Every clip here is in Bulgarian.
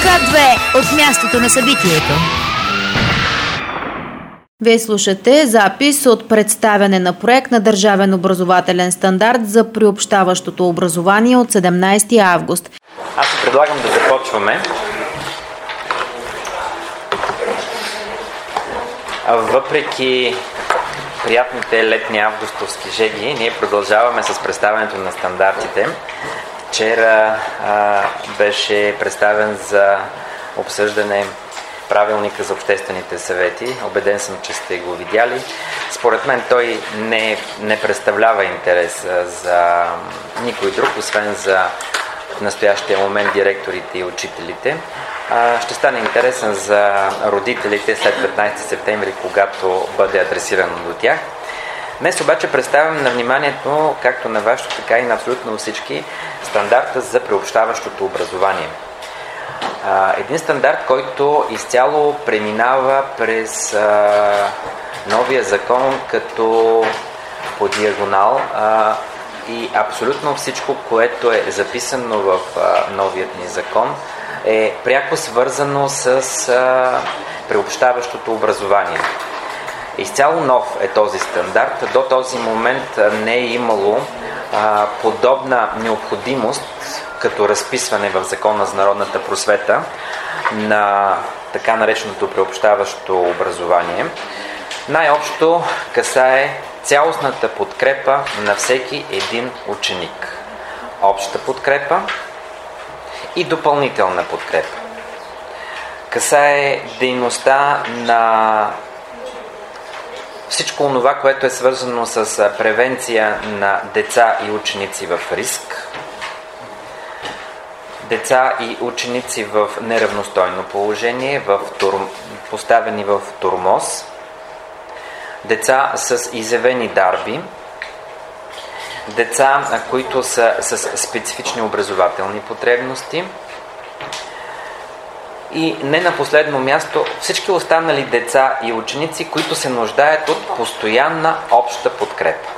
К2 от мястото на събитието. Вие слушате запис от представяне на проект на Държавен образователен стандарт за приобщаващото образование от 17 август. Аз ви предлагам да започваме. Въпреки приятните летни августовски жеги, ние продължаваме с представянето на стандартите. Вчера беше представен за обсъждане правилника за обществените съвети. Убеден съм, че сте го видяли. Според мен той не представлява интерес за никой друг, освен за в настоящия момент директорите и учителите. Ще стане интересен за родителите след 15 септември, когато бъде адресирано до тях. Днес обаче представям на вниманието, както на вашето, така и на абсолютно всички, стандарта за приобщаващото образование. Един стандарт, който изцяло преминава през новия закон като по диагонал и абсолютно всичко, което е записано в новият ни закон, е пряко свързано с приобщаващото образование. Изцяло нов е този стандарт. До този момент не е имало подобна необходимост като разписване в Закона за народната просвета на така нареченото приобщаващо образование. Най-общо касае цялостната подкрепа на всеки един ученик. Обща подкрепа и допълнителна подкрепа. Касае дейността на всичко това, което е свързано с превенция на деца и ученици в риск, деца и ученици в неравностойно положение, поставени в тормоз, деца с изявени дарби, деца, които са с специфични образователни потребности и не на последно място всички останали деца и ученици, които се нуждаят от постоянна обща подкрепа.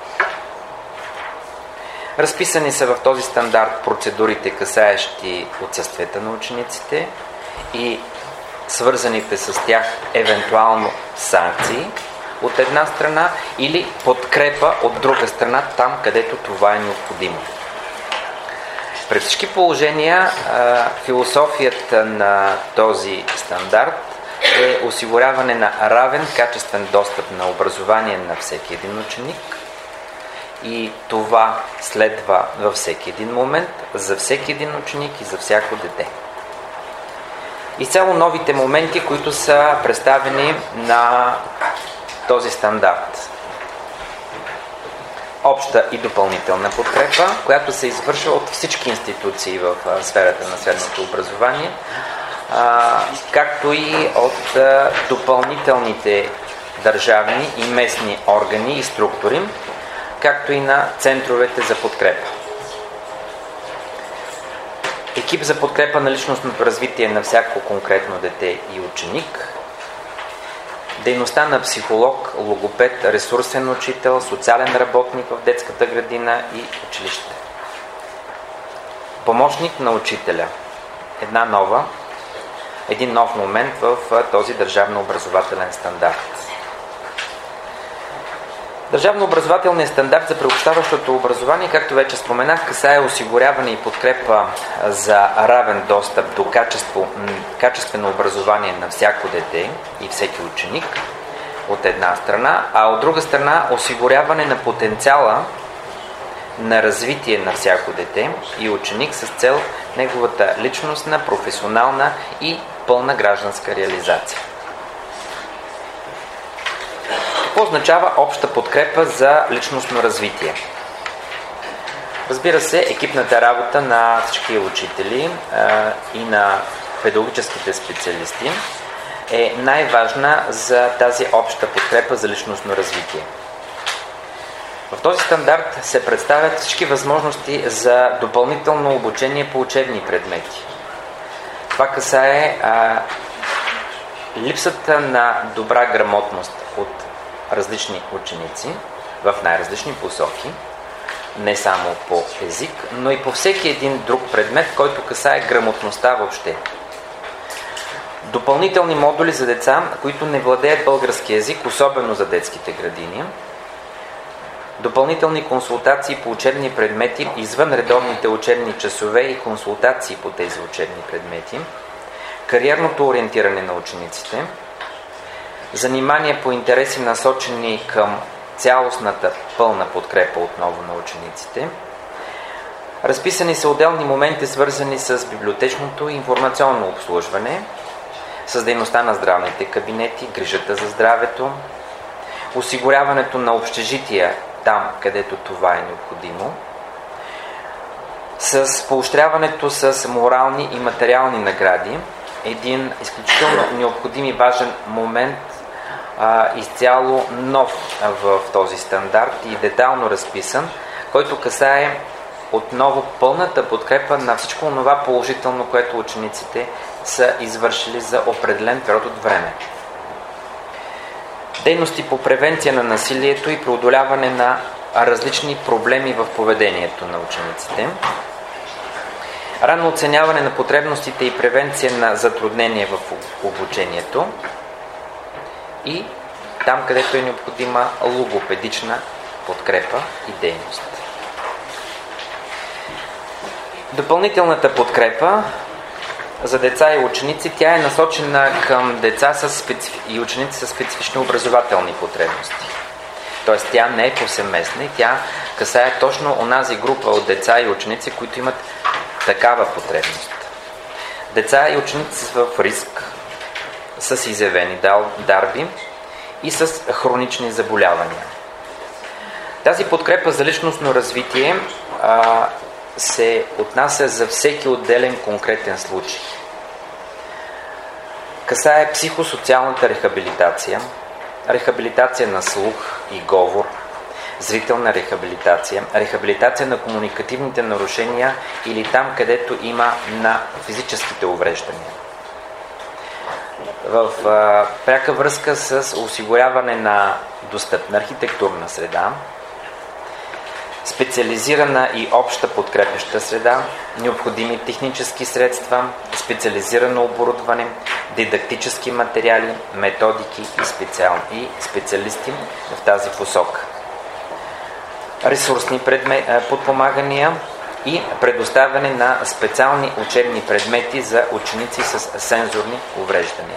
Разписани са в този стандарт процедурите, касаещи отсъствията на учениците и свързаните с тях евентуално санкции от една страна или подкрепа от друга страна, там където това е необходимо. При всички положения философията на този стандарт е осигуряване на равен, качествен достъп на образование на всеки един ученик и това следва във всеки един момент, за всеки един ученик и за всяко дете. Изцяло новите моменти, които са представени на този стандарт. Обща и допълнителна подкрепа, която се извършва от всички институции в сферата на средното образование, както и от допълнителните държавни и местни органи и структури, както и на центровете за подкрепа. Екип за подкрепа на личностното развитие на всяко конкретно дете и ученик, дейността на психолог, логопед, ресурсен учител, социален работник в детската градина и училище. Помощник на учителя. Един нов момент в този държавно-образователен стандарт. Държавно-образователният стандарт за приобщаващото образование, както вече споменах, касае осигуряване и подкрепа за равен достъп до качествено образование на всяко дете и всеки ученик от една страна, а от друга страна осигуряване на потенциала на развитие на всяко дете и ученик с цел неговата личностна, професионална и пълна гражданска реализация. Какво означава обща подкрепа за личностно развитие? Разбира се, екипната работа на всички учители и на педагогическите специалисти е най-важна за тази обща подкрепа за личностно развитие. В този стандарт се представят всички възможности за допълнително обучение по учебни предмети. Това касае липсата на добра грамотност от различни ученици в най-различни посоки, не само по език, но и по всеки един друг предмет, който касае грамотността въобще. Допълнителни модули за деца, които не владеят български език, особено за детските градини. Допълнителни консултации по учебни предмети извън редовните учебни часове и консултации по тези учебни предмети. Кариерното ориентиране на учениците. Занимания по интереси, насочени към цялостната пълна подкрепа отново на учениците. Разписани са отделни моменти, свързани с библиотечното и информационно обслужване, с дейността на здравните кабинети, грижата за здравето, осигуряването на общежития там, където това е необходимо, с поощряването с морални и материални награди, един изключително необходим и важен момент, изцяло нов в този стандарт и детайлно разписан, който касае отново пълната подкрепа на всичко това положително, което учениците са извършили за определен период от време. Дейности по превенция на насилието и преодоляване на различни проблеми в поведението на учениците. Ранно оценяване на потребностите и превенция на затруднения в обучението. И там, където е необходима логопедична подкрепа и дейност. Допълнителната подкрепа за деца и ученици, тя е насочена към деца и ученици с специфични образователни потребности. Тоест тя не е повсеместна и тя касае точно онази група от деца и ученици, които имат такава потребност. Деца и ученици са в риск, с изявени дарби и с хронични заболявания. Тази подкрепа за личностно развитие се отнася за всеки отделен конкретен случай. Касае психосоциалната рехабилитация, рехабилитация на слух и говор, зрителна рехабилитация, рехабилитация на комуникативните нарушения или там, където има на физическите увреждания. В пряка връзка с осигуряване на достъпна архитектурна среда, специализирана и обща подкрепяща среда, необходими технически средства, специализирано оборудване, дидактически материали, методики и специалисти в тази посока. Ресурсни подпомагания и предоставяне на специални учебни предмети за ученици с сензорни увреждания.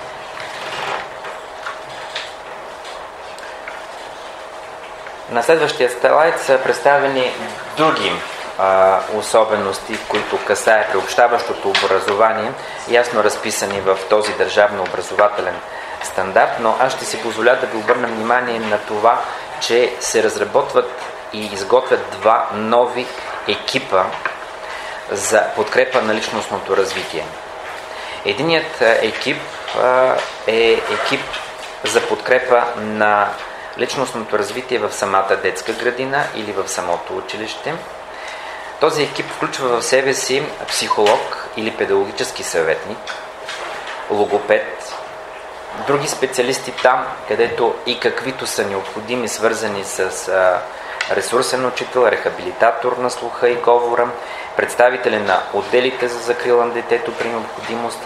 На следващия слайд са представени други особености, които касае приобщаващото образование, ясно разписани в този държавно образователен стандарт, но аз ще си позволя да ви обърна внимание на това, че се разработват и изготвят два нови екипа за подкрепа на личностното развитие. Единият екип е екип за подкрепа на личностното развитие в самата детска градина или в самото училище. Този екип включва в себе си психолог или педагогически съветник, логопед, други специалисти там, където и каквито са необходими, свързани с ресурсен учител, рехабилитатор на слуха и говора, представители на отделите за закрила на детето при необходимост,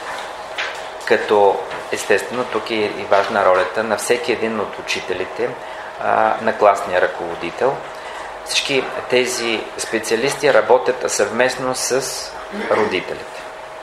като естествено тук е и важна ролята на всеки един от учителите, на класния ръководител. Всички тези специалисти работят съвместно с родителите.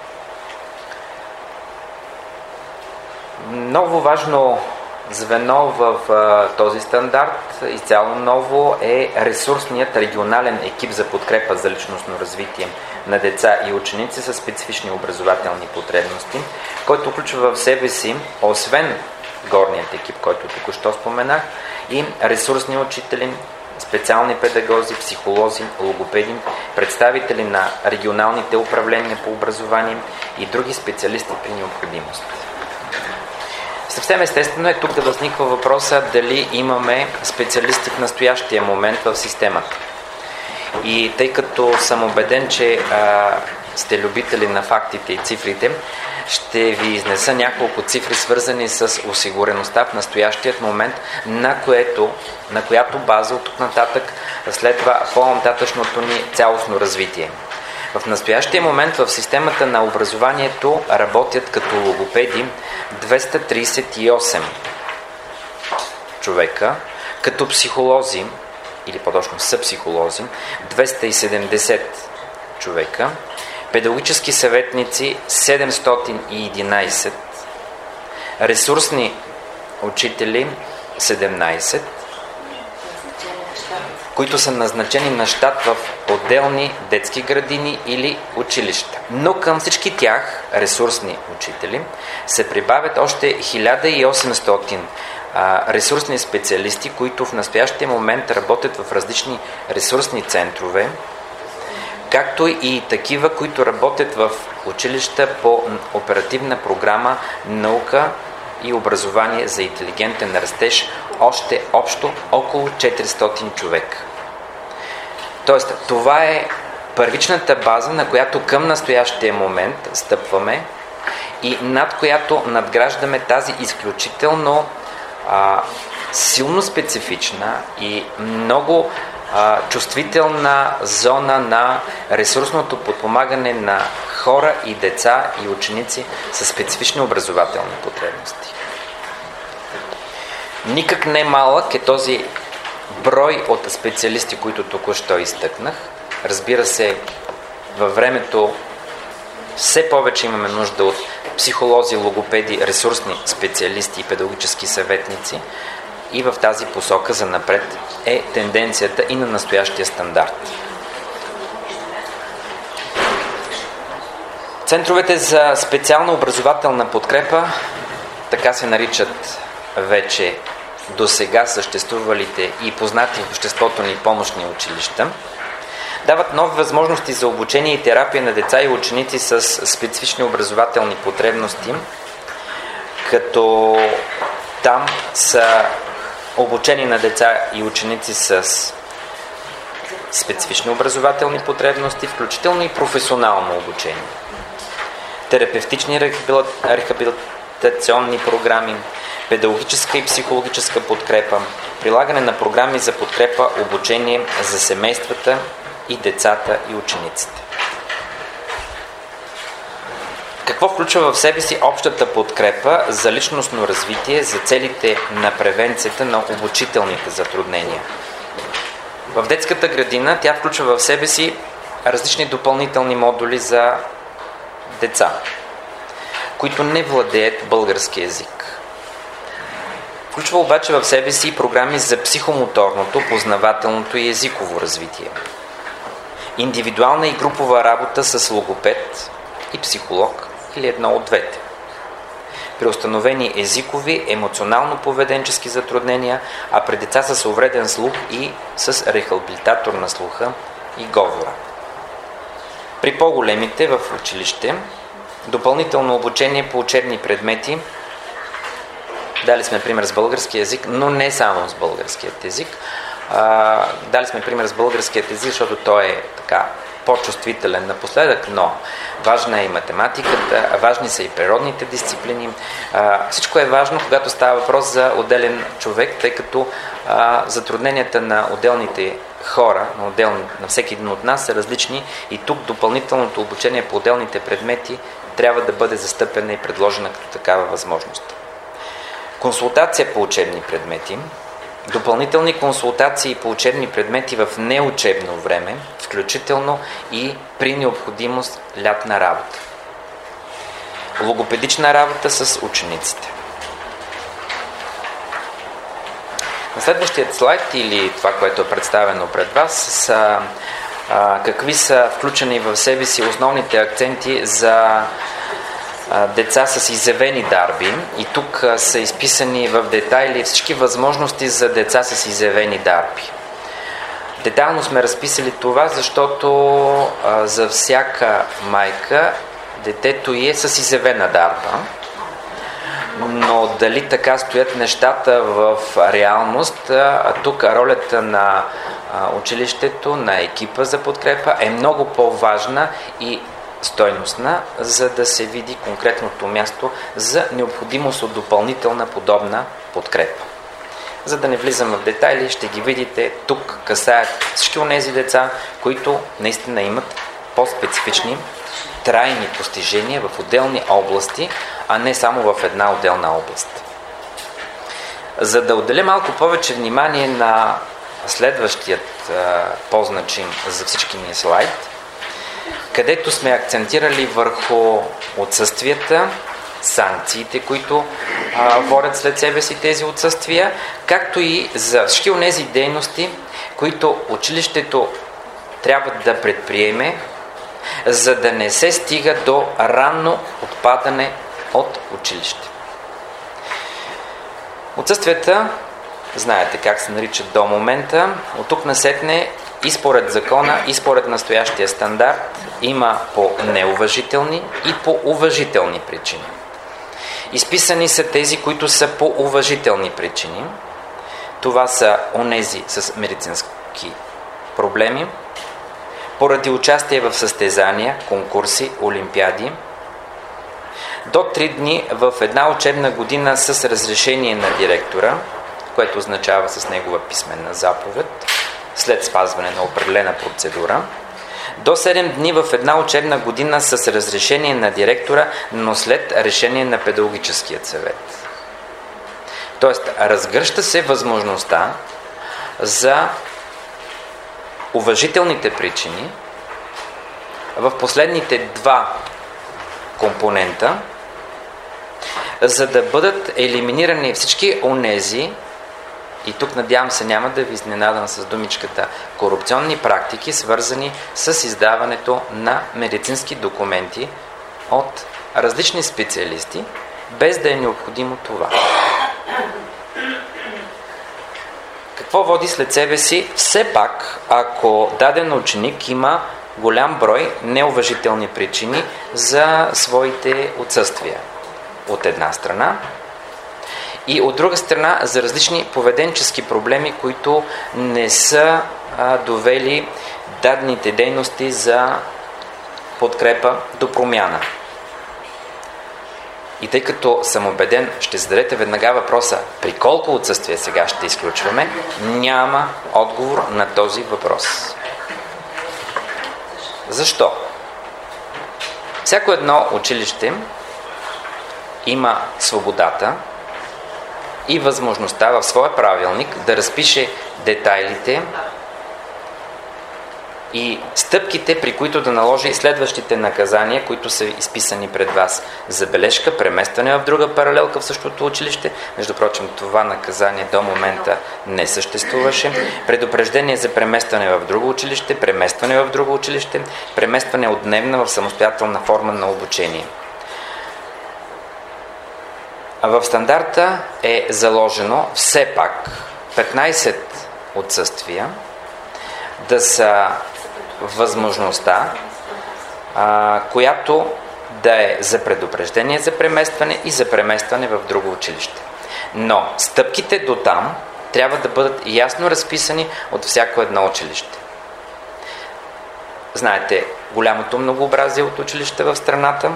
Много важно звено в този стандарт, изцяло ново, е ресурсният регионален екип за подкрепа за личностно развитие на деца и ученици с специфични образователни потребности, който включва в себе си, освен горният екип, който току-що споменах, и ресурсни учители, специални педагози, психолози, логопеди, представители на регионалните управления по образование и други специалисти при необходимост. Съвсем естествено е тук да възниква въпроса дали имаме специалисти в настоящия момент в системата. И тъй като съм убеден, че сте любители на фактите и цифрите, ще ви изнеса няколко цифри, свързани с осигуреността в настоящият момент, на която база от тук нататък следва по-нататъчното ни цялостно развитие. В настоящия момент в системата на образованието работят като логопеди 238 човека, като психолози, или по-точно са психолози, 270 човека, педагогически съветници 711, ресурсни учители 17, които са назначени на щат в отделни детски градини или училища. Но към всички тях, ресурсни учители, се прибавят още 1800 ресурсни специалисти, които в настоящия момент работят в различни ресурсни центрове, както и такива, които работят в училища по оперативна програма "Наука и образование за интелигентен растеж", още общо около 400 човека. Тоест, това е първичната база, на която към настоящия момент стъпваме и над която надграждаме тази изключително силно специфична и много чувствителна зона на ресурсното подпомагане на хора и деца и ученици с специфични образователни потребности. Никак не малък е този брой от специалисти, които току-що изтъкнах. Разбира се, във времето все повече имаме нужда от психолози, логопеди, ресурсни специалисти и педагогически съветници, и в тази посока за напред е тенденцията и на настоящия стандарт. Центровете за специална образователна подкрепа, така се наричат вече досега съществувалите и познати в обществото ни помощни училища, дават нови възможности за обучение и терапия на деца и ученици с специфични образователни потребности, като там са обучени на деца и ученици с специфични образователни потребности, включително и професионално обучение, терапевтични рехабилитационни програми, педагогическа и психологическа подкрепа, прилагане на програми за подкрепа, обучение за семействата и децата и учениците. Какво включва в себе си общата подкрепа за личностно развитие за целите на превенцията на обучителните затруднения? В детската градина тя включва в себе си различни допълнителни модули за деца, които не владеят български език. Включва обаче в себе си програми за психомоторното, познавателното и езиково развитие. Индивидуална и групова работа с логопед и психолог или едно от двете. При установени езикови, емоционално-поведенчески затруднения, а при деца с увреден слух и с рехабилитатор на слуха и говора. При по-големите в училище допълнително обучение по учебни предмети. Дали сме пример с български език, но не само с българският език. Дали сме пример с българският език, защото той е така по-чувствителен напоследък, но важна е и математиката, важни са и природните дисциплини. Всичко е важно, когато става въпрос за отделен човек, тъй като затрудненията на отделните хора, на всеки един от нас са различни и тук допълнителното обучение по отделните предмети трябва да бъде застъпена и предложена като такава възможност. Консултация по учебни предмети, допълнителни консултации по учебни предмети в неучебно време, включително и при необходимост лятна работа. Логопедична работа с учениците. На следващият слайд или това, което е представено пред вас, са какви са включени в себе си основните акценти за деца с изявени дарби, и тук са изписани в детайли всички възможности за деца с изявени дарби. Детайлно сме разписали това, защото за всяка майка детето ѝ е с изявена дарба, но дали така стоят нещата в реалност, тук ролята на училището, на екипа за подкрепа е много по-важна и стойностна, за да се види конкретното място за необходимост от допълнителна подобна подкрепа. За да не влизам в детайли, ще ги видите тук, касаят всички онези деца, които наистина имат по-специфични, трайни постижения в отделни области, а не само в една отделна област. За да отделя малко повече внимание на следващият по-значим за всички ни слайд, където сме акцентирали върху отсъствията, санкциите, които водят след себе си тези отсъствия, както и за всички онези дейности, които училището трябва да предприеме, за да не се стига до ранно отпадане от училище. Отсъствията, знаете как се наричат до момента, от тук насетне и според закона, и според настоящия стандарт има по неуважителни и по уважителни причини. Изписани са тези, които са по уважителни причини. Това са онези с медицински проблеми, поради участие в състезания, конкурси, олимпиади, до 3 дни в една учебна година с разрешение на директора, което означава с негова писмена заповед, след спазване на определена процедура, до 7 дни в една учебна година с разрешение на директора, но след решение на педагогическият съвет. Тоест, разгръща се възможността за уважителните причини в последните 2 компонента, за да бъдат елиминирани всички онези, и тук надявам се няма да ви изненадам с думичката, корупционни практики, свързани с издаването на медицински документи от различни специалисти, без да е необходимо това. Какво води след себе си? Все пак, ако даден ученик има голям брой неуважителни причини за своите отсъствия, от една страна, и от друга страна за различни поведенчески проблеми, които не са довели дадените дейности за подкрепа до промяна. И тъй като съм убеден, ще зададете веднага въпроса при колко отсъствия сега ще изключваме, няма отговор на този въпрос. Защо? Всяко едно училище има свободата и възможността в своя правилник да разпише детайлите и стъпките, при които да наложи следващите наказания, които са изписани пред вас. Забележка, преместване в друга паралелка в същото училище. Между прочим, това наказание до момента не съществуваше. Предупреждение за преместване в друго училище, преместване в друго училище, преместване от дневна в самостоятелна форма на обучение. В стандарта е заложено все пак 15 отсъствия да са възможността, която да е за предупреждение за преместване и за преместване в друго училище. Но стъпките до там трябва да бъдат ясно разписани от всяко едно училище. Знаете голямото многообразие от училища в страната.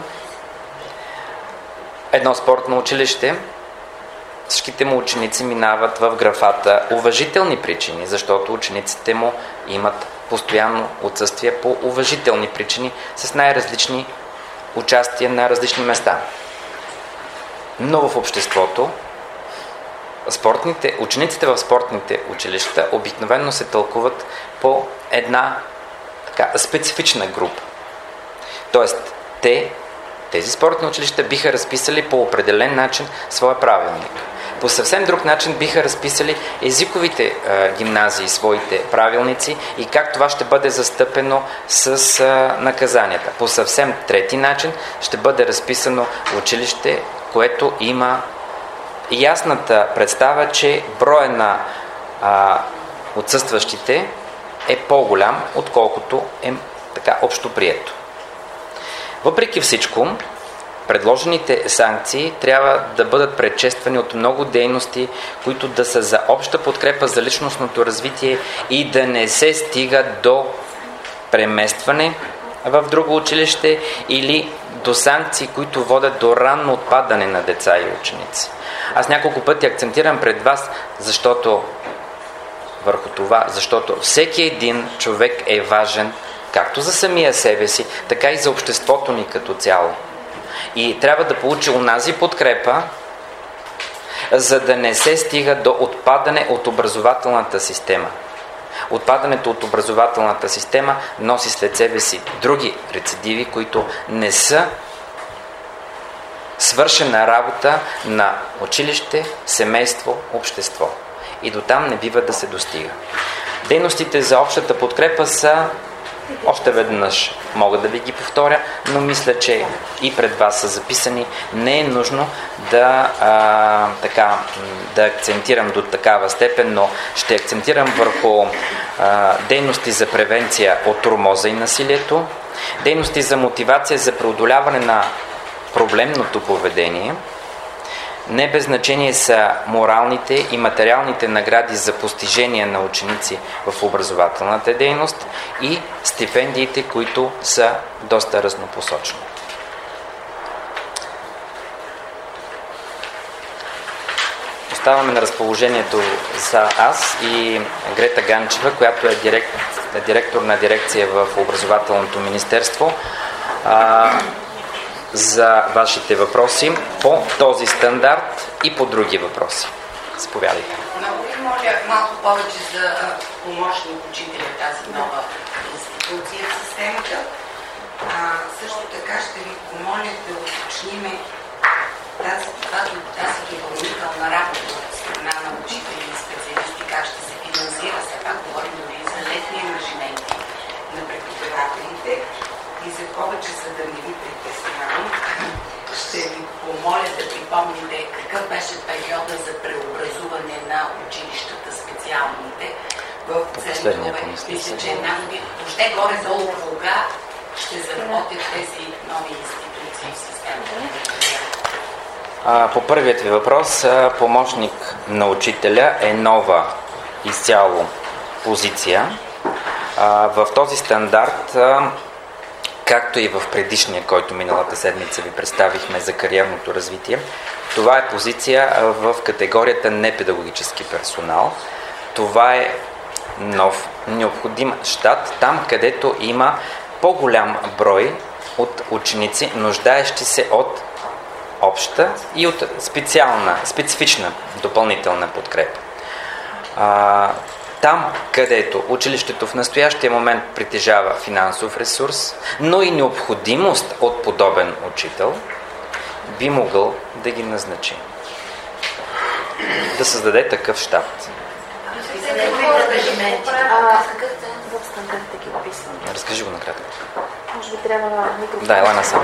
Едно спортно училище, всичките му ученици минават в графата уважителни причини, защото учениците му имат постоянно отсъствие по уважителни причини с най-различни участия на различни места. Но в обществото учениците в спортните училища обикновено се тълкуват по една специфична група. Тоест, тези спортни училища биха разписали по определен начин своя правилник. По съвсем друг начин биха разписали езиковите гимназии своите правилници и как това ще бъде застъпено с наказанията. По съвсем трети начин ще бъде разписано училище, което има ясната представа, че броя на отсъстващите е по-голям, отколкото е общо прието. Въпреки всичко, предложените санкции трябва да бъдат предшествани от много дейности, които да са за обща подкрепа за личностното развитие и да не се стига до преместване в друго училище или до санкции, които водят до ранно отпадане на деца и ученици. Аз няколко пъти акцентирам пред вас, защото всеки един човек е важен както за самия себе си, така и за обществото ни като цяло. И трябва да получи онази подкрепа, за да не се стига до отпадане от образователната система. Отпадането от образователната система носи след себе си други рецидиви, които не са свършена работа на училище, семейство, общество. И до там не бива да се достига. Дейностите за общата подкрепа са, още веднъж мога да ви ги повторя, но мисля, че и пред вас са записани. Не е нужно да акцентирам до такава степен, но ще акцентирам върху дейности за превенция от тормоза и насилието, дейности за мотивация за преодоляване на проблемното поведение. Не без значение са моралните и материалните награди за постижения на ученици в образователната дейност и стипендиите, които са доста разнопосочни. Оставаме на разположението за аз и Грета Ганчева, която е директор на дирекция в Образователното министерство, за вашите въпроси по този стандарт и по други въпроси. Заповядайте. Много ви моля малко повече за помощник учителя, тази нова институция в системата. Също така ще ви помоля да уточниме тази допълнителна работа от страна на учители и специалисти, как ще се финансира. Все пак говорим дори за летни ангажименти на преподавателите. И за повече, за да не ви притеснявам, ще ви помоля да припомните какъв беше периода за преобразуване на училищата специалните в центрове. Мисля, че една година, въобще горе-долу кога ще заработят тези нови институции в системата. По първият ви въпрос, помощник на учителя е нова изцяло позиция. В този стандарт, както и в предишния, който миналата седмица ви представихме за кариерното развитие, това е позиция в категорията непедагогически персонал. Това е нов, необходим щат, там където има по-голям брой от ученици, нуждаещи се от обща и от специфична допълнителна подкрепа. Там, където училището в настоящия момент притежава финансов ресурс, но и необходимост от подобен учител, би могъл да ги назначи. Да създаде такъв щат. В стандарта ги описвам. Разкажи го накратко. Може би трябва на микрофон. Да, ела насам.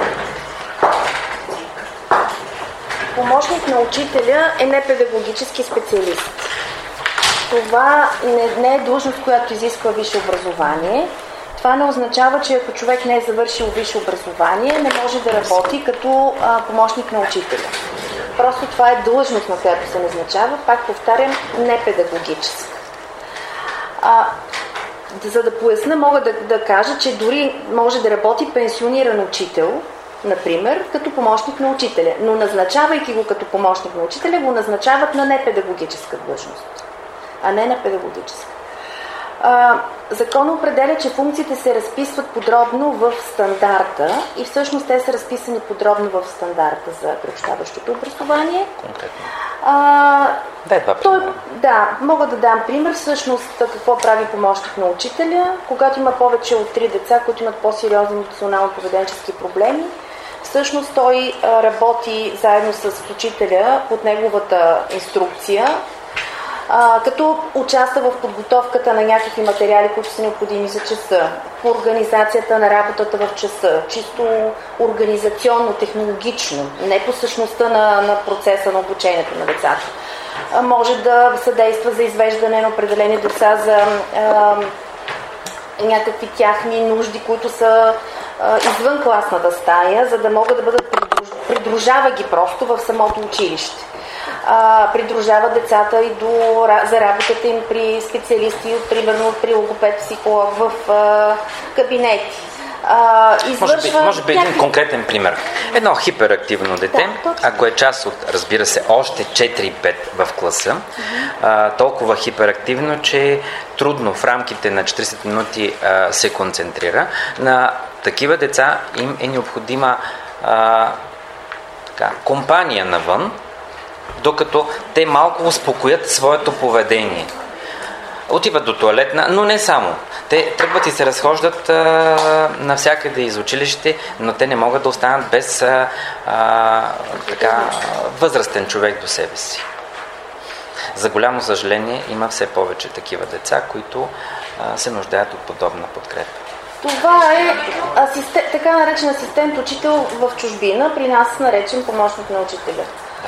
Помощник на учителя е непедагогически специалист. Това не е длъжност, която изисква висше образование. Това не означава, че ако човек не е завършил висше образование, не може да работи като помощник на учителя. Просто това е длъжност, на която се назначава, пак повтарям, непедагогическа. За да поясна, мога да кажа, че дори може да работи пенсиониран учител, например, като помощник на учителя. Но назначавайки го като помощник на учителя, го назначават на непедагогическа длъжност, а не на педагогическа. Закон определя, че функциите се разписват подробно в стандарта и всъщност те са разписани подробно в стандарта за приобщаващото образование. Мога да дам пример. Всъщност какво прави помощник на учителя, когато има повече от 3 деца, които имат по-сериозни емоционално-поведенчески проблеми. Всъщност той работи заедно с учителя под неговата инструкция, като участва в подготовката на някакви материали, които са необходими за часа, по организацията на работата в часа, чисто организационно, технологично, не по същността на процеса на обучението на децата. Може да съдейства за извеждане на определени деца за някакви тяхни нужди, които са извън класната стая, за да могат да бъдат придружава ги просто в самото училище. Придружава децата и за работата им при специалисти, примерно при логопед, психолог в кабинети. извършва... Може би един конкретен пример. Едно хиперактивно дете, ако е част от, разбира се, още 4-5 в класа, толкова хиперактивно, че трудно в рамките на 40 минути се концентрира. На такива деца им е необходима компания навън, докато те малко успокоят своето поведение. Отиват до тоалетна, но не само. Те тръгват и се разхождат навсякъде из училище, но те не могат да останат без възрастен човек до себе си. За голямо съжаление има все повече такива деца, които се нуждаят от подобна подкрепа. Това е така наречен асистент-учител в чужбина, при нас наречен помощник на учителя.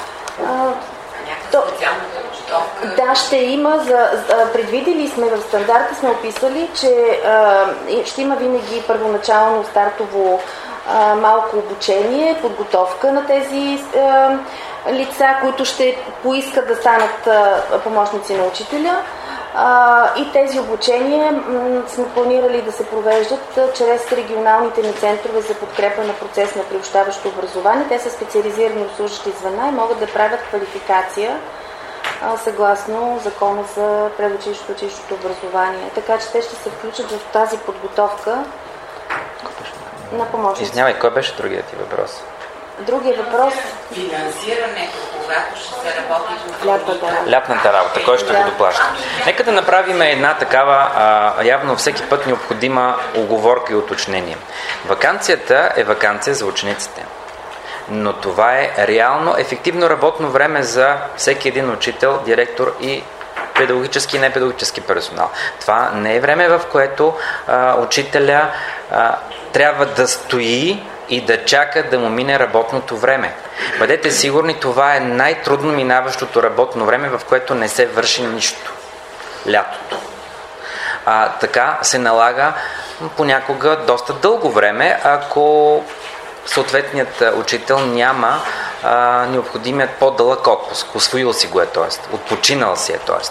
Да, ще има. Предвидели сме в стандарта, сме описали, че ще има винаги първоначално стартово малко обучение, подготовка на тези лица, които ще поискат да станат помощници на учителя. И тези обучения сме планирали да се провеждат чрез регионалните ни центрове за подкрепа на процес на приобщаващо образование. Те са специализирани обслужващи звена и могат да правят квалификация съгласно Закона за предучилищното и училищното образование. Така че те ще се включат в тази подготовка на помощници. Извинявай, кой беше другият ти въпрос? Другия въпрос... Финансирането, когато ще се работи... Лятната работа, кой ще го доплаща? Нека да направим една такава, явно всеки път необходима уговорка и уточнение. Ваканцията е ваканция за учениците. Но това е реално ефективно работно време за всеки един учител, директор и педагогически и непедагогически персонал. Това не е време, в което учителя трябва да стои и да чака да му мине работното време. Бъдете сигурни, това е най-трудно минаващото работно време, в което не се върши нищо. Лятото. Така се налага понякога доста дълго време, ако съответният учител няма необходимият по-дълъг отпуск. Усвоил си го е, т.е. отпочинал си е, т.е.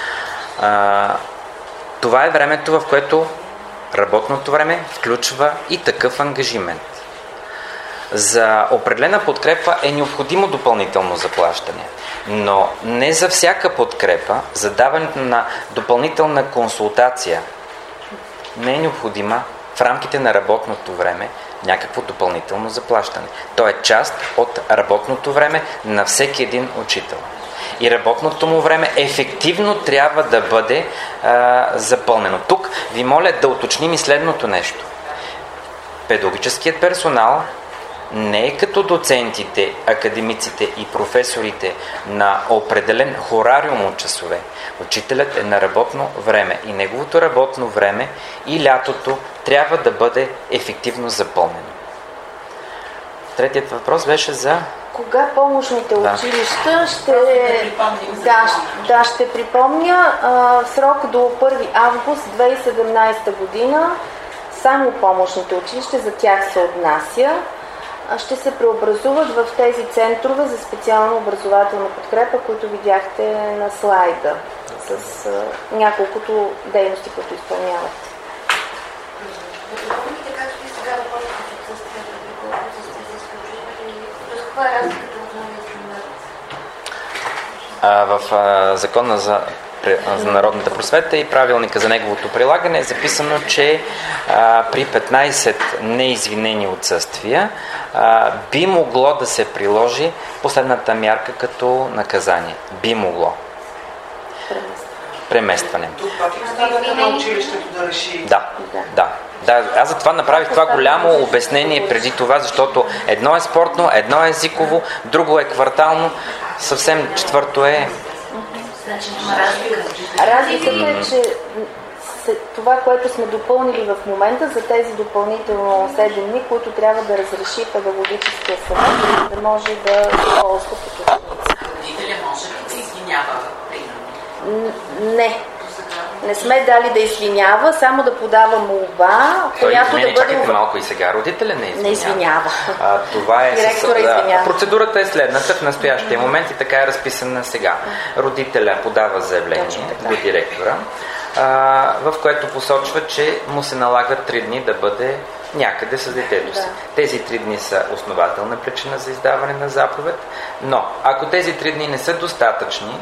Това е времето, в което работното време включва и такъв ангажимент. За определена подкрепа е необходимо допълнително заплащане, но не за всяка подкрепа, за даването на допълнителна консултация не е необходима в рамките на работното време някакво допълнително заплащане. То е част от работното време на всеки един учител. И работното му време ефективно трябва да бъде запълнено. Тук ви моля да уточним и следното нещо. Педагогическият персонал не е като доцентите, академиците и професорите на определен хорариум от часове. Учителят е на работно време и неговото работно време и лятото трябва да бъде ефективно запълнено. Третият въпрос беше за... Кога помощните училища ще припомня срок до 1 август 2017 година. Само помощните училища, за тях се отнася, ще се преобразуват в тези центрове за специална образователна подкрепа, които видяхте на слайда, с няколкото дейности, които изпълняват. Както и сега работят в отсъствие, за изключение, каква е разликата в новия стандарт? В Закона за народната просвета и правилника за неговото прилагане е записано, че при 15 неизвинени отсъствия би могло да се приложи последната мярка като наказание. Би могло. Преместване. На училището да реши. Да. Аз затова направих това голямо обяснение преди това, защото едно е спортно, едно е езиково, друго е квартално, съвсем четвърто е... Разликата е, че това, което сме допълнили в момента за тези допълнително 7 дни, които трябва да разреши педагогическия съвет, да може да се ползва като ученици. Родителя може да се извинява, примерно? Не сме дали да извинява, само да подава молба, която да бъде... Чакайте малко и сега. Родителя не извинява. Това е процедурата е следната в настоящия момент и така е разписана сега. Родителя подава заявление до директора, в което посочва, че му се налага 3 дни да бъде някъде с детето си. Да. Тези 3 дни са основателна причина за издаване на заповед, но ако тези 3 дни не са достатъчни,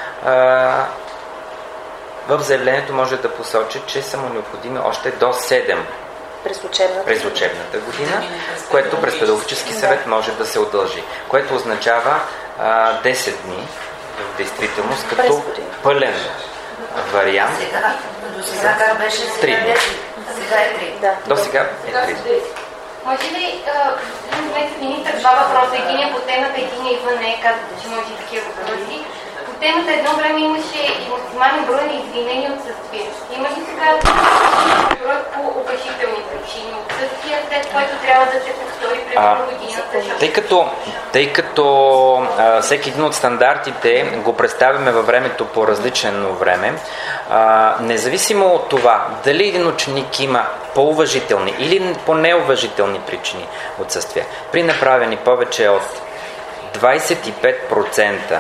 в заявлението може да посочи, че са му необходими още до 7 през учебната година, което през педагогически съвет може да се удължи, което означава 10 дни в действителност като пълен вариант. До сега как беше? 3 дни. Сега е 3. Да. До сега е 3 дни. Може ли, министър, два въпроса, един е по темата, един е извън нея, казвате, че може и такива въпроси. По темата едно време имаше и максимален брой на извинени отсъствия. Има ли сега брой по уважителни причини отсъствия, след което трябва да се повтори през годината? Тъй като всеки един от стандартите го представяме във времето по различно време, независимо от това дали един ученик има по-уважителни или по-неуважителни причини отсъствия, при направени повече от 25%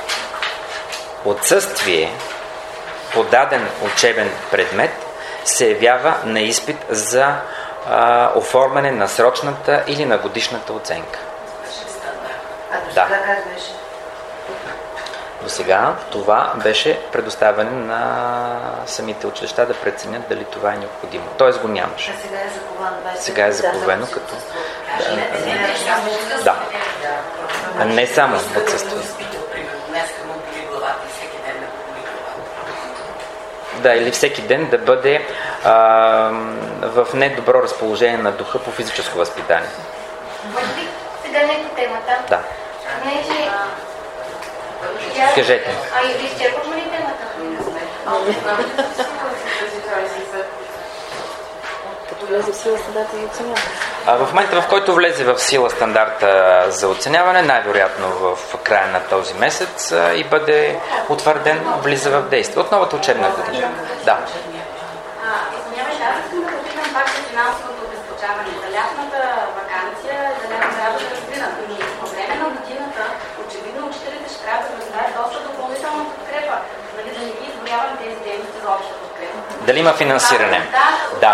отсъствие по даден учебен предмет, се явява на изпит за оформяне на срочната или на годишната оценка. А до сега как беше? До сега това беше предоставяне на самите училища да преценят дали това е необходимо. Тоест го нямаше. А сега е заковано. Сега е заковено като... Да. А не само отсъствие. Да, или всеки ден да бъде в недобро разположение на духа по физическо възпитание. Може би сега не по темата? Да. Понеже... Кажете. Изчерпахме ли темата? Като влезе в сила стандарта и оценяване. В момента, в който влезе в сила стандарта за оценяване, най-вероятно в края на този месец и бъде утвърден, влиза в действие. От новата учебна година. Да. Извинявайте, аз искам да попитам пак за финансовото обезпечаване. За лятната ваканция, за лятната работа, разбира. По време на годината, очевидно, учителите ще трябва да разберат доста допълнителна подкрепа. Нали, да не ги изборявам тези дейности за обща подкрепа. Дали има финансиране? Да.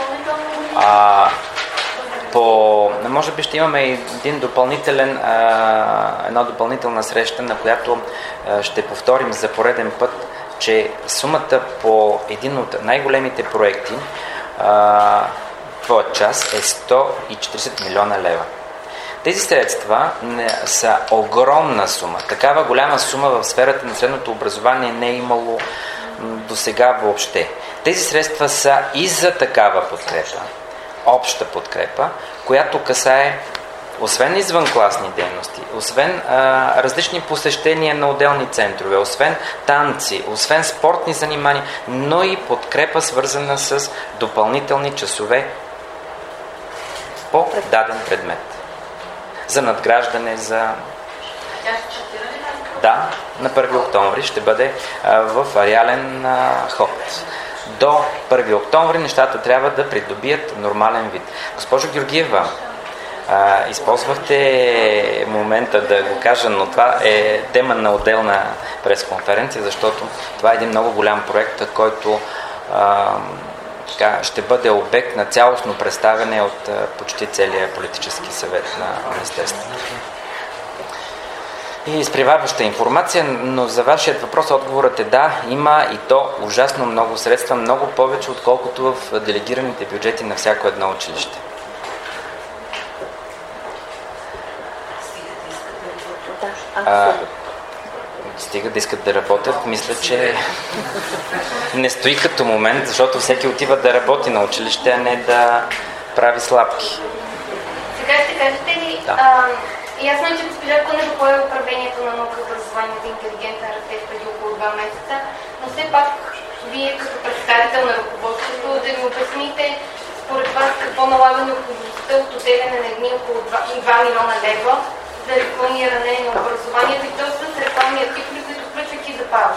Може би ще имаме една допълнителна среща, на която ще повторим за пореден път, че сумата по един от най-големите проекти твоя час е 140 милиона лева. Тези средства са огромна сума. Такава голяма сума в сферата на средното образование не е имало до сега въобще. Тези средства са и за такава подкрепа, обща подкрепа, която касае освен извънкласни дейности, освен различни посещения на отделни центрове, освен танци, освен спортни занимания, но и подкрепа свързана с допълнителни часове по даден предмет. За надграждане, Да, на 1 октомври ще бъде в реален ход. До 1 октомври нещата трябва да придобият нормален вид. Госпожо Георгиева, използвахте момента да го кажа, но това е тема на отделна пресконференция, защото това е един много голям проект, който ще бъде обект на цялостно представяне от почти целия политически съвет на Министерството. И изпреварваща информация, но за вашият въпрос отговорът е да, има и то ужасно много средства, много повече, отколкото в делегираните бюджети на всяко едно училище. Стига да искат да работят, мисля, че не стои като момент, защото всеки отива да работи на училище, а не да прави слабки. Сега ще кажете ли, ясно е, че госпожа Кунева пое управлението на наука и образование за интелигентен растеж преди около 2 месеца, но все пак вие като представител на ръководството да ни обясните според вас какво налага необходимостта от отделяне на едни около 2 милиона лева за рекламиране на образованието и то с рекламни артикули, които включват и запазват.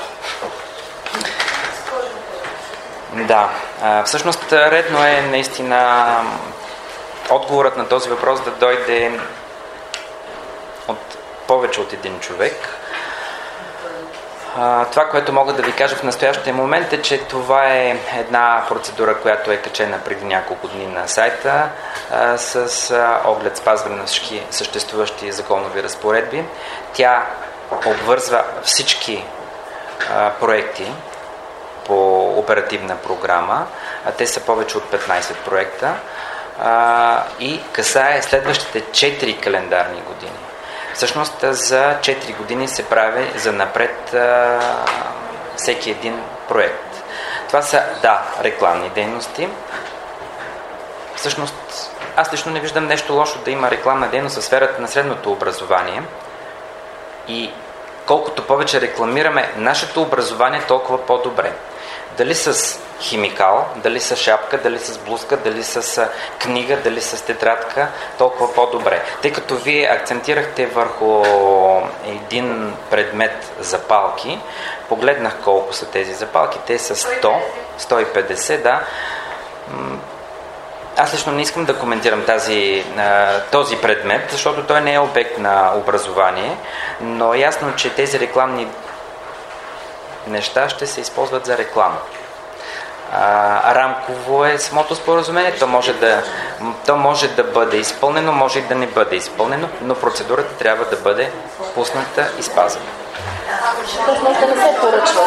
Да, всъщност редно е наистина отговорът на този въпрос да дойде от повече от един човек. Това, което мога да ви кажа в настоящия момент е, че това е една процедура, която е качена преди няколко дни на сайта с оглед спазване на всички съществуващи законови разпоредби. Тя обвързва всички проекти по оперативна програма, а те са повече от 15 проекта и касае следващите 4 календарни години. Всъщност за 4 години се прави за напред всеки един проект. Това са, рекламни дейности. Всъщност, аз лично не виждам нещо лошо да има рекламна дейност в сферата на средното образование и колкото повече рекламираме нашето образование, толкова по-добре. Дали с химикал, дали с шапка, дали с блузка, дали с книга, дали с тетрадка, толкова по-добре. Тъй като вие акцентирахте върху един предмет запалки, погледнах колко са тези запалки, те са 100, 150, да. Аз лично не искам да коментирам този предмет, защото той не е обект на образование, но е ясно, че тези рекламни неща ще се използват за реклама. Рамково е самото споразумение, то може да бъде изпълнено, може и да не бъде изпълнено, но процедурата трябва да бъде пусната и спазена. Да не се поръчва.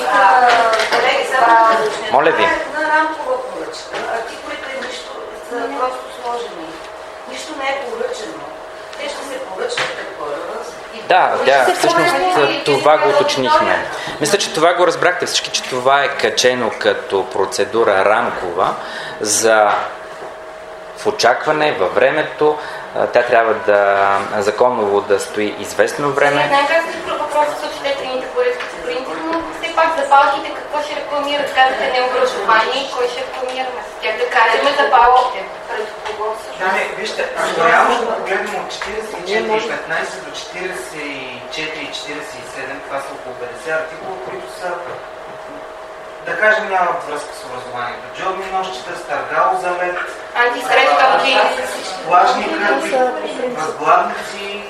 Моля ви. На рамкова поръчка. Артикулите нищо са просто сложени. Нищо не е поръчено. Те ще се поръчат Да, всъщност това го уточнихме. Мисля, че това го разбрахте всички, че това е качено като процедура рамкова за в очакване, във времето. Тя трябва законово да стои известно време. Най-важният въпрос са обществените поръчки, но все пак запалките какво ще рекламират? Казвате не образование, кой ще рекламираме с тях? Да кажем запалките. Пред кого също? Вижте, ако реално ще погледнем от 44 и 15 до 44 и 47, това са около 50 артикула, които са, да кажем, нямат връзка с образованието. Джобни нощчета, стъргало за лед, плажни кърпи, възглавници.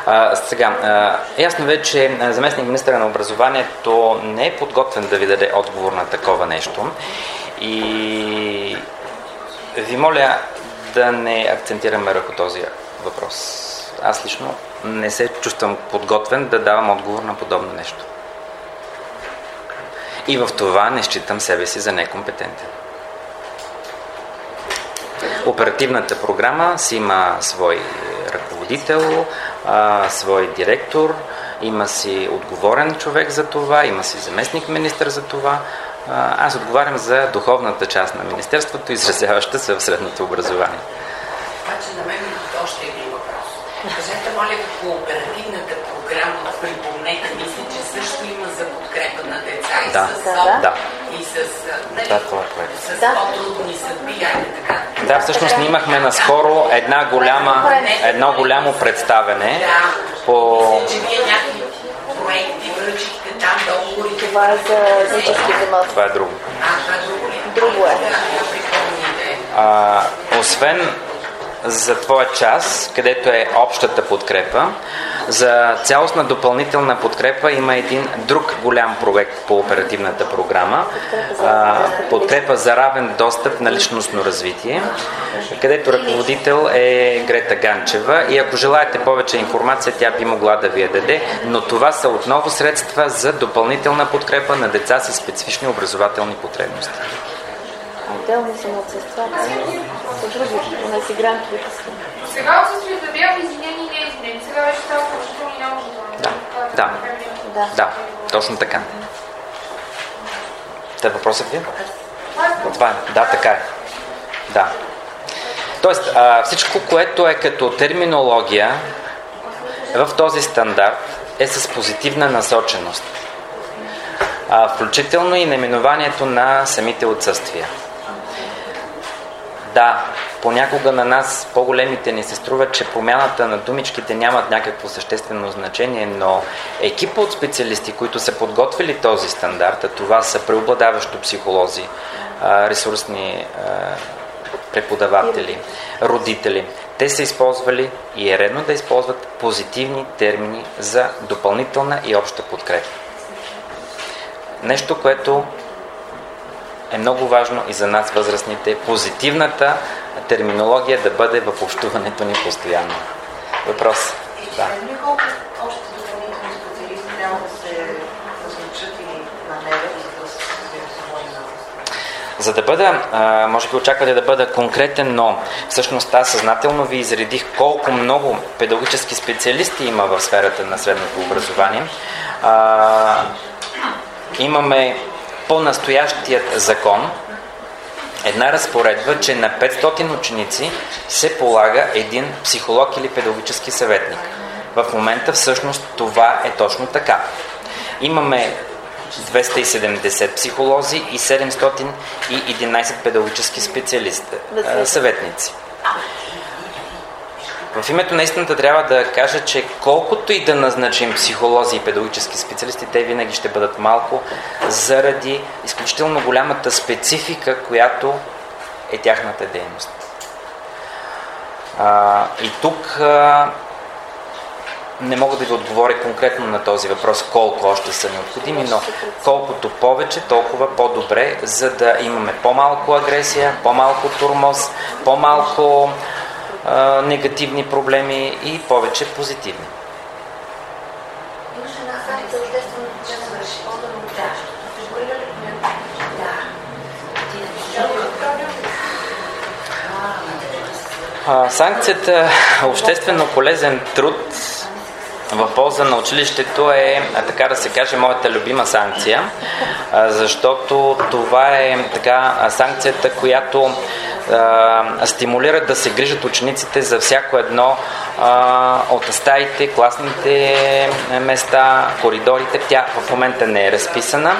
Ясно вече заместник министъра на образованието не е подготвен да ви даде отговор на такова нещо и ви моля да не акцентираме върху този въпрос. Аз лично не се чувствам подготвен да давам отговор на подобно нещо. И в това не считам себе си за некомпетентен. Оперативната програма си има свой ръководител, свой директор, има си отговорен човек за това, има си заместник министър за това. Аз отговарям за духовната част на министерството, изразяваща се в средното образование. Обаче на мен още един въпрос. Кажете, моля, по оперативната програма, припомнете, мисля, че също има за подкрепа на деца и с по-трудни съдби, така. Да, всъщност ние имахме наскоро едно голямо представене по... Че вие някакви проекти връчихте там договори. Това е за етнически земя. Това е друго. Друго е. Освен за твоя част, където е общата подкрепа, за цялостна допълнителна подкрепа има един друг голям проект по оперативната програма, подкрепа за равен достъп на личностно развитие, където ръководител е Грета Ганчева и ако желаете повече информация, тя би могла да ви я даде, но това са отново средства за допълнителна подкрепа на деца с специфични образователни потребности. Отделни самоотсъствата са други, не си грантовите са. Сега отсъствията бяха извинени и не извинени. Сега вече става включително и наложително. Да, точно така. Та въпросът ви? Това е. Да, така е. Да. Тоест, всичко, което е като терминология в този стандарт е с позитивна насоченост. Включително и наименованието на самите отсъствия. Да, понякога на нас по-големите ни се струва, че промяната на думичките нямат някакво съществено значение, но екипа от специалисти, които са подготвили този стандарт, а това са преобладаващо психолози, ресурсни преподаватели, родители, те са използвали и е редно да използват позитивни термини за допълнителна и обща подкрепа. нещо, което е много важно и за нас, възрастните, позитивната терминология да бъде в общуването ни постоянно. Въпрос? Да. Колко още допълнителни специалисти трябва да се назначат или намерят, за да се говори на За да бъда, може би очаквате да бъда конкретен, но всъщност аз съзнателно ви изредих колко много педагогически специалисти има в сферата на средното образование. Имаме по настоящият закон една разпоредба, че на 500 ученици се полага един психолог или педагогически съветник. В момента всъщност това е точно така. Имаме 270 психолози и 711 педагогически специалисти, съветници. В името на истината трябва да кажа, че колкото и да назначим психолози и педагогически специалисти, те винаги ще бъдат малко заради изключително голямата специфика, която е тяхната дейност. И тук не мога да ви отговоря конкретно на този въпрос колко още са необходими, но колкото повече, толкова по-добре, за да имаме по-малко агресия, по-малко тормоз, по-малко негативни проблеми и повече позитивни. Имаше една санкция обществено да реши санкцията обществено полезен труд в полза на училището е, така да се каже, моята любима санкция, защото това е така санкцията, която стимулира да се грижат учениците за всяко едно от стаите, класните места, коридорите. Тя в момента не е разписана.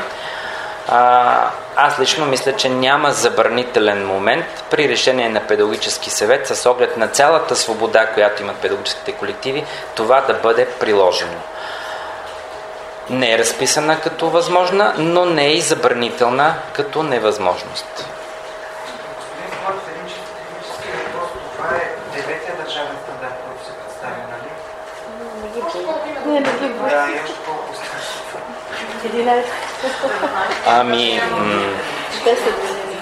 Аз лично мисля, че няма забранителен момент при решение на педагогически съвет с оглед на цялата свобода, която имат педагогическите колективи, това да бъде приложено. Не е разписана като възможна, но не е и забранителна като невъзможност. Господин Флоров, един чисто технически въпрос. Това е 9-тия държавен стандарт, който се представя, нали? Не ги Да, и още колко остава. 11. Ами... 10 години.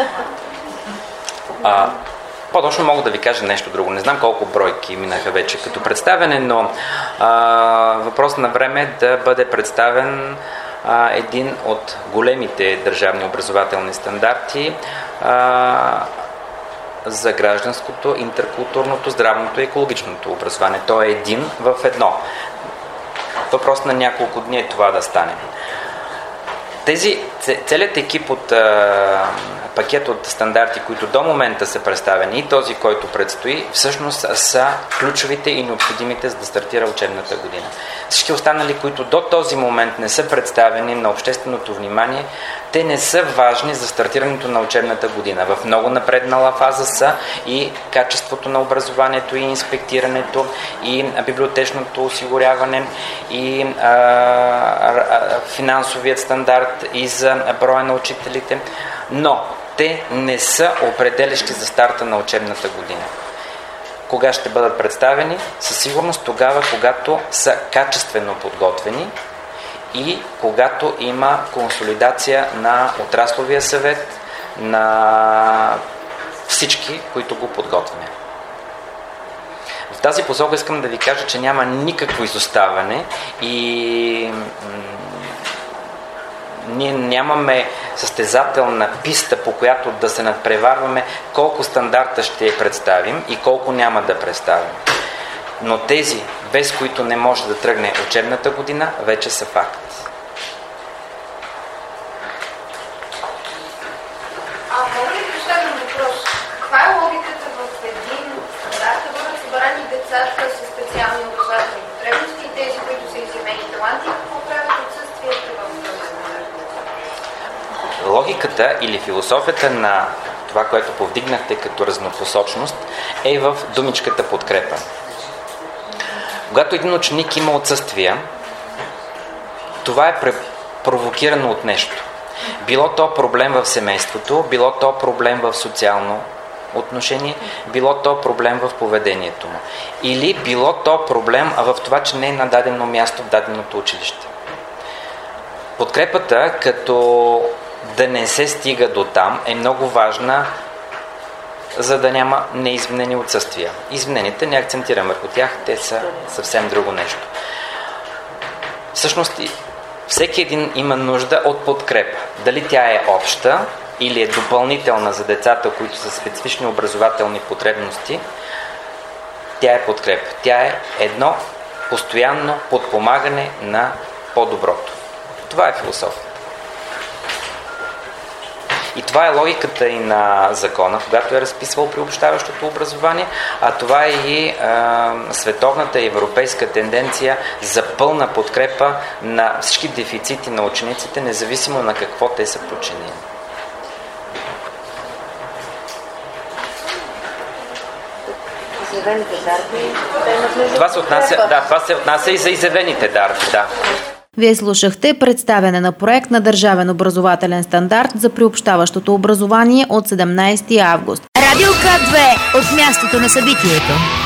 По-точно мога да ви кажа нещо друго. Не знам колко бройки минаха вече като представяне, но въпрос на време е да бъде представен един от големите държавни образователни стандарти за гражданското, интеркултурното, здравното и екологичното образование. Той е един в едно. Въпрос на няколко дни е това да стане. Целият екип от пакет от стандарти, които до момента са представени, и този, който предстои, всъщност са ключовите и необходимите, за да стартира учебната година. Всички останали, които до този момент не са представени на общественото внимание, те не са важни за стартирането на учебната година. В много напреднала фаза са и качеството на образованието, и инспектирането, и библиотечното осигуряване, и финансовият стандарт, и за броя на учителите, но те не са определящи за старта на учебната година. Кога ще бъдат представени? Със сигурност тогава, когато са качествено подготвени и когато има консолидация на отрасловия съвет, на всички, които го подготвяме. В тази посока искам да ви кажа, че няма никакво изоставане и ние нямаме състезателна писта, по която да се надпреварваме колко стандарта ще представим и колко няма да представим. Но тези, без които не може да тръгне учебната година, вече са факт. Мога ли поставим въпрос? Каква е логиката в един стандарт да бъдат събрани децата с специални образователни потребности и тези, които са изявени таланти, какво правят отсъствието в този стандарт? Логиката или философията на това, което повдигнахте като разнопосочност, е в думичката подкрепа. Когато един ученик има отсъствия, това е провокирано от нещо. Било то проблем в семейството, било то проблем в социално отношение, било то проблем в поведението му. Или било то проблем в това, че не е на дадено място в даденото училище. Подкрепата, като да не се стига до там, е много важна, за да няма неизвинени отсъствия. Извинените не акцентирам върху тях, те са съвсем друго нещо. Всъщност, всеки един има нужда от подкрепа. Дали тя е обща или е допълнителна за децата, които са специфични образователни потребности, тя е подкрепа. Тя е едно постоянно подпомагане на по-доброто. Това е философия. И това е логиката и на закона, когато е разписвал приобщаващото образование, а това е и световната и европейска тенденция за пълна подкрепа на всички дефицити на учениците, независимо на какво те са причинени. Това се отнася и за изявените дарби, да. Вие слушахте представяне на проект на Държавен образователен стандарт за приобщаващото образование от 17 август. Радио К2 от мястото на събитието.